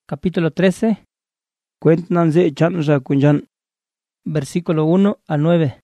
Capítulo 13. Cuentan ze chanra kunjan. Versículo 1 a 9.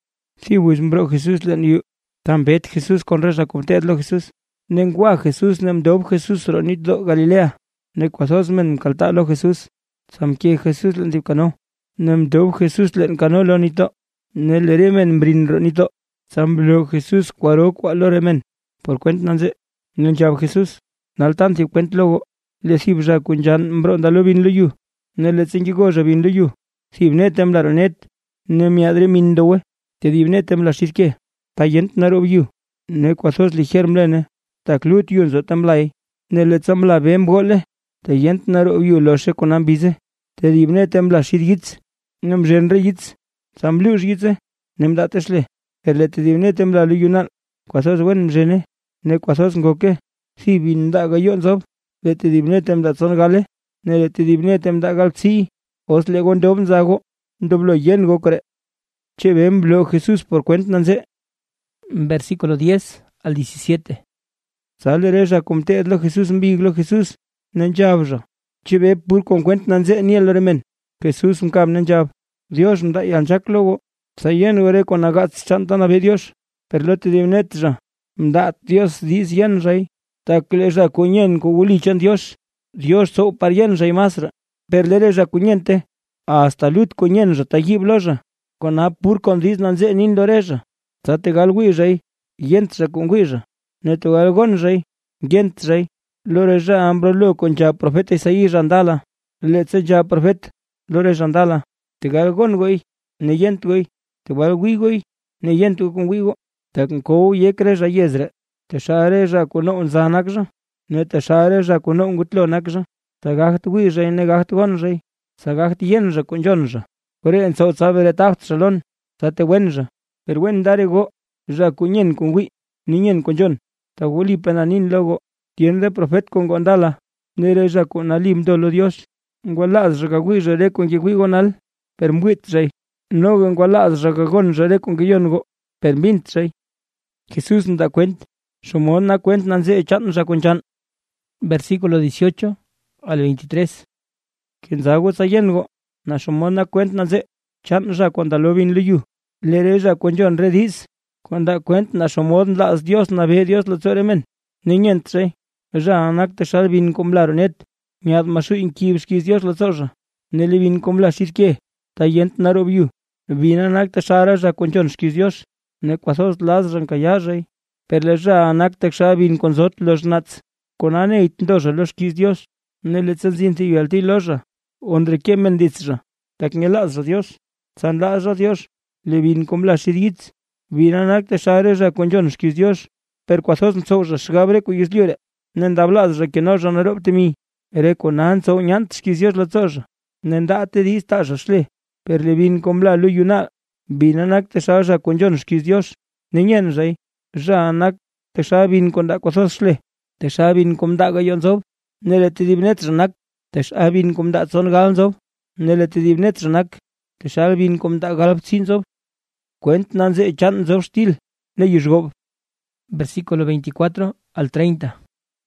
Si wismbro Jesús len yu. Tambet Jesús con reza comtetlo Jesús. Nengua Jesús nem dob Jesús ronitlo Galilea. Nequasos men caltalo Jesús. Samki Jesús len dipcano. Nem dob Jesús len cano lonito. Neleremen brin ronito. Samblo Jesús cuaro cualoremen. Por cuentan ze. Nenjab Jesús. Naltan tip cuentlogo. Le sibja kunjan mbrondalo bin luyu. Ne le tsingigoja bin luyu. Sibne temlaronet. Ne miadre mindowe. Te dibne temla shirke. Tayent narobyu. Ne kwasos ligermlene. Taklut yun zo temlai. Ne le tsambla bembole. Tayent narobyu loshe konan bize. Te dibne temla shirgitz. Nem jenre yitz. Sambliush yitze. Nem dateshle. Le te dibne temla luyunal. Kwasos wen mjene. Ne kwasos ngoke. Si binda gayon zob. Le te dibne temla son gale. Ne le te dibne temla gal si. Os le gondom zago. Doblo yen gokre. Che bemblo Jesús por cuentanse. Versículo 10 al 17. Sale reja comte edlo Jesús mbiglo Jesús. Nanjabja. Che be pur con cuentanse ni el remen. Jesús mkab nanjab. Dios mda yanchak logo. Sayen ore con agats chantana be Dios. Perlo te dibne tja. Mda Dios dis yen rey. Takleja kunyen kugulichan Dios. Dios so parien rey masra. Perlereja kunyente. Hasta lut kunyen ratagibloja. Con apur con dis nanze nin loreja. Tate galwi rey. Yentra kungwija. Neto galgon rey. Gent rey. Loreja ambrolo con ja profeta Isaí randala. Letze ja profet. Lore randala. Te galgon güey. Ne yent güey. Te galwi güey. Ne yent kungwigo. Te ko yekre rayezre. Te share ja kuno unzanakja. Ne te share ja kuno ungutlonakja. Te gaht wi rey ne gaht gon rey. Sa gaht yen ja kunjonja. Kore en so sabere taht salon. Sa te wenja. Per wen dare go. Ja kunyen kungwi. Niñen kunjon. Ta guli penanin logo. Tiende profet con gondala. Nere ja kunalim dolo Dios. Ngualaz ja kagwi jare con kigwi gonal. Per mwit rey. No ngualaz ja kagon jare con kiyongo. Per mint rey. Jesús nda cuent. Shomon na cuent nanse echan ja kunchan. Versículo 18 al 23. Quien zago sayengo. Na shomon na cuent nanse. Chan ja cuando lo vin luyu. Lere ja kunjon redis. Cuando cuent na shomon las Dios na ve Dios lo tsoremen. Niñen tre. Ja anak te shal vin kumlaronet. Miad mashu inkibskis Dios lo tsorja. Nele vin kumla shirke. Tayent narobyu. Vin anak te shara ja kunjon shkis Dios. Ne kwasos las rankayajay. Perle ja anak te shabin konzot los nats. Konane itndoja los shkis Dios. Nele tsenzinti yalti loja. Ondre ke menditsja. Takngelazja Dios. Sanlaja Dios. Le vin kumla shirgitz. Vin anak te share ja kunjon shkis Dios. Per kwasos nsoja shgabre kuyisliore. Nendablazja que no janarop mi. Ere konan so nyant shkis Dios la tsoja. Nendate dis taja shle. Per le vin kumla luyuna. Vin anak te share kunjon shkis Dios. Niñen rey. Ja anak te shabin konda kwasos shle. Te shabin kumda gayon zob. Nele te dibnet ranak. Te shabin kumda son gal zob. Nele te dibnet ranak. Te shabin kumda galp sin zob. Cuent nanze echan zob stil. Ne yushgob. Versículo 24 al 30.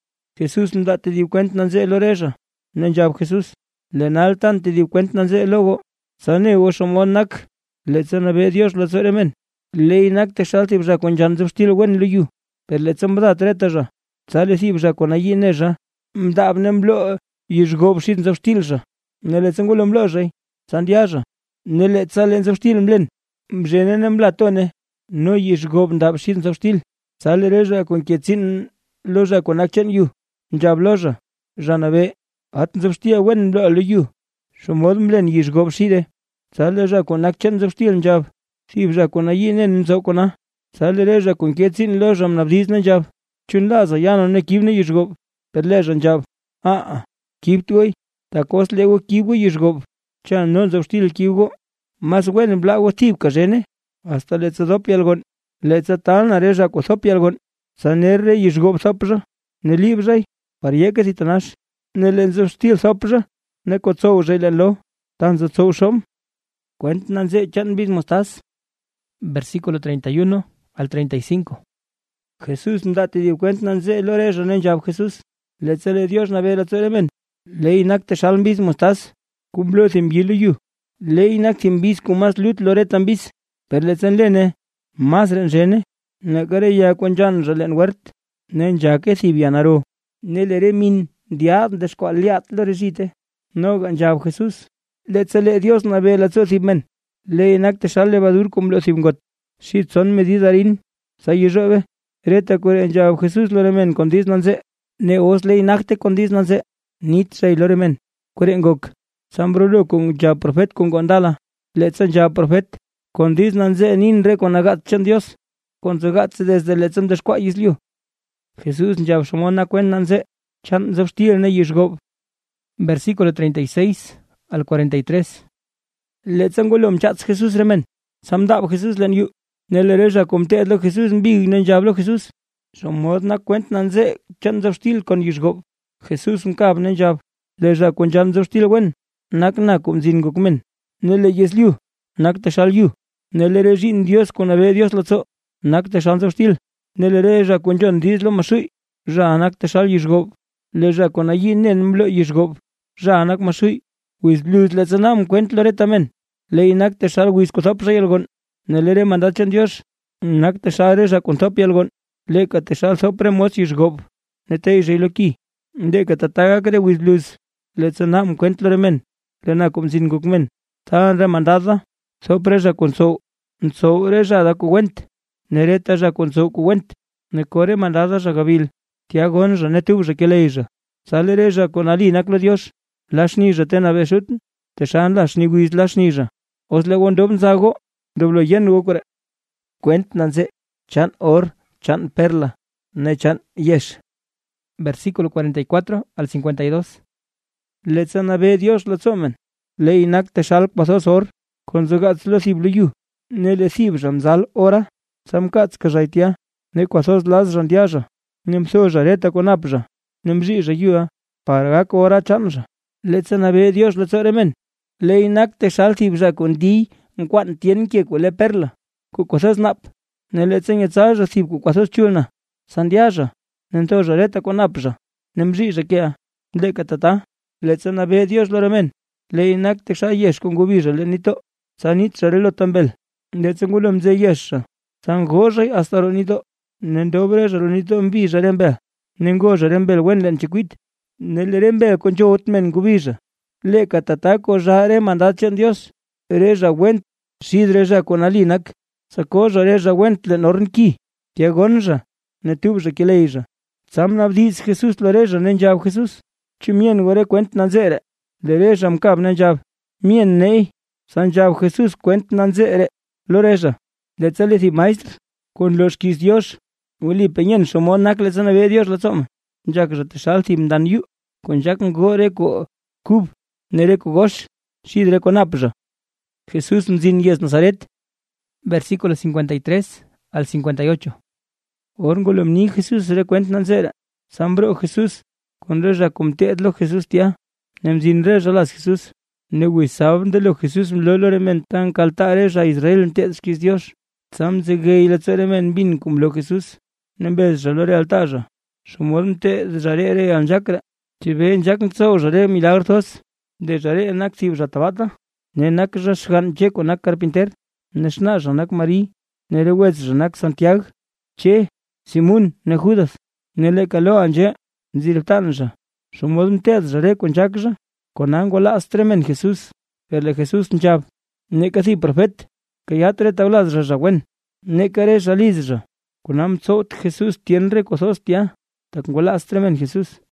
Jesús nda te di cuent nanze loreja. Nenjab Jesús. Lenaltan te di cuent nanze logo. Sane o shomonak. Letzana be Dios lo tsoremen. Leinak te shalti bja con jan zob stil wen luyu. Per letzambda tretaja. Sale si bja con ayineja. Mdab nemblo yushgob shin zob stilja. Nele tsangolo mlojay. Sandiaja. Nele tsalen zob stil mlen. Mjenen mblatone. No yushgob ndab shin zob stil. Sale reja con ketsin loja con akchen yu. Njab loja. Janabe. At zob stil wen mlo luyu. Shomod mlen yushgob shide. Sale reja con akchen zob stil njab. Si bja con ayinen nzokona. Sale reja con ketsin loja mnabdiz njab. Chunlaza yano ne kibne yushgob. Perleja njab. Kibtuoy. Takos lego kibu yushgob. Chan non zob stil kibu. Mas wen blago tib kajene. Hasta letza dopi algon. Letza tal nareja ko sopi algon. Sanerre yushgob sopja. Ne libjay. Parieke sitanash. Ne lenzo stil sopja. Ne kotso ujay lo. Tanzo tso shom. Cuéntanse chan mismo estás. Versículo 31 al 35. Jesús ndate di cuéntanse loreja nenjab Jesús. Letzele Dios na vela tsoremen. Le inak te shal bis mustas. Cumblo timbilu yu. Le inak timbis kumas lut loretan bis. Per letzen lene. Mas ren jene. Nagare ya kwanjan ralen wert. Nen jake thibianaro. Nelere min diab descualiat loresite. No ganjab Jesús. Letzele Dios nabe la men. Le inak te shal levadur cumblo timgot. Shit son medidarin. Sayirobe. Reta kore enjab Jesús loremen condisnanse. Ne os le inakte condisnanse. Nit say loremen. Kore engok. Sambrolo kung ja profet kung gondala. Letzan ja profet. Condisnanse nin re con agat chan Dios. Con zagatse desde letzam desqua isliu. Jesús jab shomona cuennanse. Chan zabstil ne yishgob. Versículo 36 al 43. Letzan golom chats Jesús remen. Samdab Jesús len yu. Nelereja comteadlo Jesús big nen jablo Jesús. Somodna cuentnanse chan zabstil con yishgob. Jesús unkab nen jab. Leja con chan zabstil wen. Nak zin gukmen. Nele yesliu. Nak tashal yu. Nelere jin Dios con ave Dios lotso. Nak tashal zabstil. Nelereja con jon dislo masui. Ja nak tashal yishgob. Leja con ayin nen mlo yishgob. Ja nak masui. Wis blues letzanam cuent loretamen. Le nak tashal wis kotop sayalgon. Nelere mandachan Dios. Nak tashal reja con top yalgon. Le ka tashal sopre mos yishgob. Netei jailoki. De ka tataga kare wis blues. Letzanam cuent loremen. Lena zin gukmen. Tan remandada. Sorpresa con so. So reja da kuwent. Nereta ja con so kuwent. Ne core mandada jagabil. Tiagon janetu jakeleja. Sale reja con ali naklo Dios. Lashni jatena beshut. Teshan lashni guis lashnija. Os legon dobn zago. Doblo yen ukore. Cuent nanse. Chan or. Chan perla. Ne chan yesh. Versículo 44 al 52. Letzana be Dios lotsomen. Le inak te shalk pasosor. Con zogats lo siblu. Ne le sib jamzal ora. Samkats kajaitia. Ne kwasos las jandiaja. Nem reta con apja. Nem jija yua. Paragak ora chamja. Letzana be Dios lotsoremen. Le inak te shal sibja con di. En cuan tien que cuele perla. Ku kwasas nap. Ne letzen etzaja sib ku kwasos chulna. Sandiaja. Nento reta con apja. Nem jija kea. Le katata. Letzana be Dios loremen. Le inak te shayesh con gubija lenito. Sanit sharelo tambel. Letzangulom ze yesha. San gojay hasta ronito. Nendobre ronito mbi jarembe. Nengo jarembel wen len chiquit. Nelerembe con jotmen gubija. Le katata ko jare mandachan Dios. Reja went. Sidreja con alinak. Sako reja went len ornki. Tiagonja. Netubja kileja. Samnabdiz Jesús loreja nenjab Jesús. Chimien gore cuent nanzere. Lereja mkab nenjab. Mien nei. Sanjab Jesús cuent nanzere. Loreja. Letzaleti maestr. Con los quis Dios. Uli peñen somon nak letzana ve Dios letzom. Jak retesal tim dan yu. Con jak gore ko kub. Nere ko gosh. Shidre con apja. Jesús nzin yes Nazaret. Versículo 53 al 58. Orngolom ni Jesús recuent nanzere. Sambro Jesús. Con reja comteadlo Jesús tia. Nemzin reja las Jesús. Newisabndelo Jesús mloloremen tan caltareja Israel entetskis Dios. Samze gay letzeremen bin kumlo Jesús. Nembez jalore altaja. Shumornte jarere anjakra. Chibe enjakn tso jare milagros. De jare enak sib jatabata. Nenak jashgan cheko nak carpinter. Neshna janak Mari. Nerewez janak Santiago. Che. Simón ne Judas. Nele kalo anje. Zirtanja. Shumornte jare conjakja. Con angola astremen Jesús. Perle Jesús njab. Ne casi profet. Que ya tre tablas rajawen. Ne care jalizja. Con am tzot Jesús tienre cosos tia. Tangola astremen Jesús.